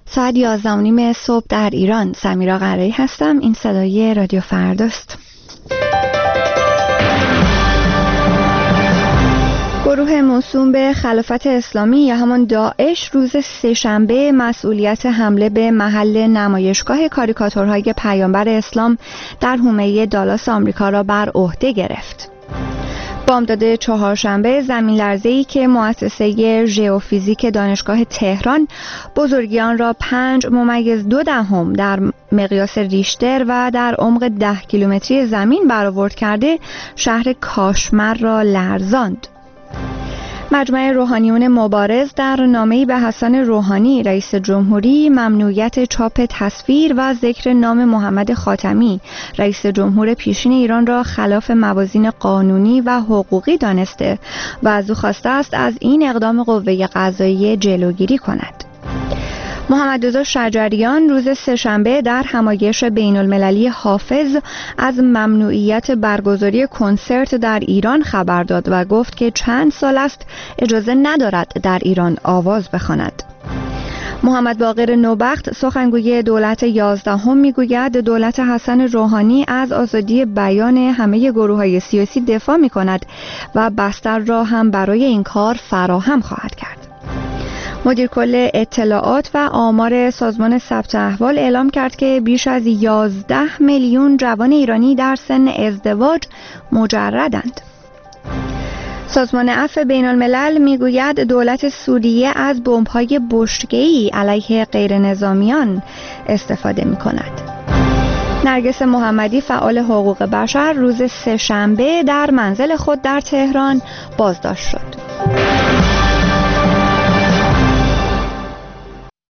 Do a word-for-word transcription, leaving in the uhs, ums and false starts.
ساعت یازده و نیم صبح در ایران. سمیرا قرایی هستم. این صدای رادیو فرداست. گروه موسوم به خلافت اسلامی یا همان داعش روز سه‌شنبه مسئولیت حمله به محل نمایشگاه کاریکاتورهای پیامبر اسلام در حومه دالاس آمریکا را بر عهده گرفت. بامداد چهارشنبه زمین لرزه‌ای که مؤسسه ژئوفیزیک دانشگاه تهران بزرگی آن را پنج ممیز دو دهم در مقیاس ریشتر و در عمق ده کیلومتری زمین برآورد کرده شهر کاشمر را لرزاند. مجمع روحانیون مبارز در نامه‌ای به حسن روحانی رئیس جمهوری ممنوعیت چاپ تصویر و ذکر نام محمد خاتمی رئیس جمهور پیشین ایران را خلاف موازین قانونی و حقوقی دانسته و از او خواسته است از این اقدام قوه قضاییه جلوگیری کند. محمد رضا شجریان روز سه‌شنبه در همایش بین المللی حافظ از ممنوعیت برگزاری کنسرت در ایران خبر داد و گفت که چند سال است اجازه ندارد در ایران آواز بخواند. محمد باقر نوبخت سخنگوی دولت یازدهم میگوید دولت حسن روحانی از آزادی بیان همه گروه‌های سیاسی دفاع می‌کند و بستر را هم برای این کار فراهم خواهد کرد. مدیر کل اطلاعات و آمار سازمان ثبت احوال اعلام کرد که بیش از یازده میلیون جوان ایرانی در سن ازدواج مجردند. سازمان عفو بین الملل میگوید دولت سوریه از بمب‌های بشکه‌ای علیه غیر نظامیان استفاده می‌کند. نرگس محمدی فعال حقوق بشر روز سه‌شنبه در منزل خود در تهران بازداشت شد.